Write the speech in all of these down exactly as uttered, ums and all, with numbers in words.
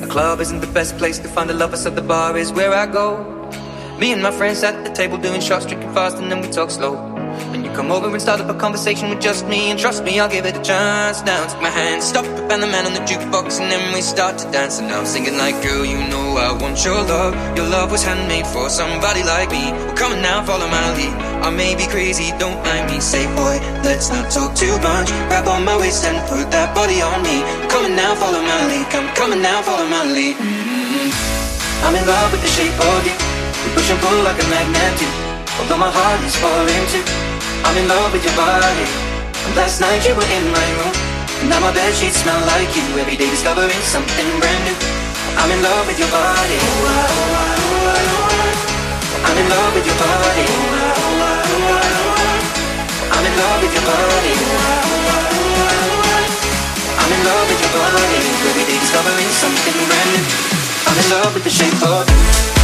club isn't the best place to find a lover, so the bar is where I go. Me and my friends at the table doing shots, drinking fast, and then we talk slow. And you come over and start up a conversation with just me, and trust me, I'll give it a chance. Now take my hand, stop it, and the man on the jukebox, and then we start to dance. And now I'm singing like, girl, you know I want your love. Your love was handmade for somebody like me. Well, come on now, follow my lead. I may be crazy, don't mind me. Say, boy, let's not talk too much. Grab on my waist and put that body on me. Come on now, follow my lead. Come, coming now, follow my lead. Mm-hmm. I'm in love with the shape of you. We push and pull like a magnet do. Although my heart is falling too. I'm in love with your body. And last night you were in my room. And now my bedsheets smell like you. Every day discovering something brand new. I'm in love with your body. I'm in love with your body. I'm in love with your body. I'm in love with your body. Every day discovering something brand new. I'm in love with the shape of you.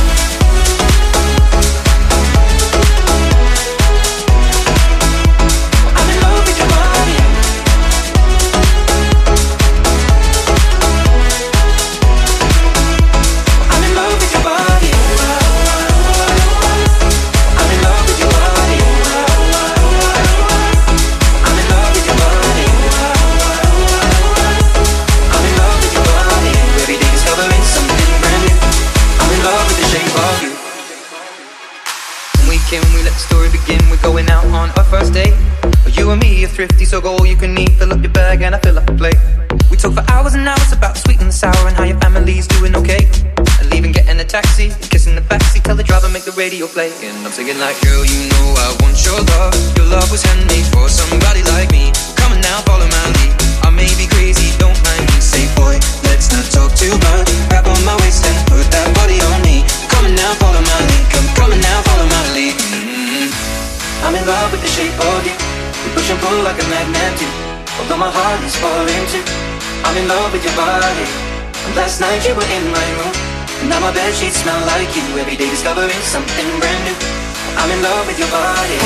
Going out on our first date. You and me are thrifty, so go all you can eat. Fill up your bag and I fill up a plate. We talk for hours and hours about the sweet and the sour and how your family's doing okay. And leaving, getting a taxi, kissing the backseat, tell the driver make the radio play. And I'm singing like, girl, you know I want your love. Your love was handmade for somebody like me. Come on now, follow my lead. I may be crazy, don't mind me. Say, boy, let's not talk too much. Grab on my waist and put that body on me. Come on now, follow my lead. Come, coming now, follow my lead. Mm-hmm. I'm in love with the shape of you. We push and pull like a magnet do. Although my heart is falling too. I'm in love with your body. And last night you were in my room. And now my bedsheets smell like you. Every day discovering something brand new. I'm in love with your body.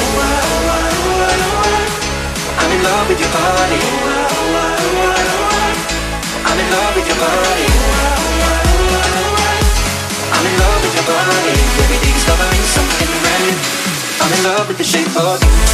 I'm in love with your body. I'm in love with your body. I'm in love with your body. Every day discovering something brand new. I'm in love with the shape of you.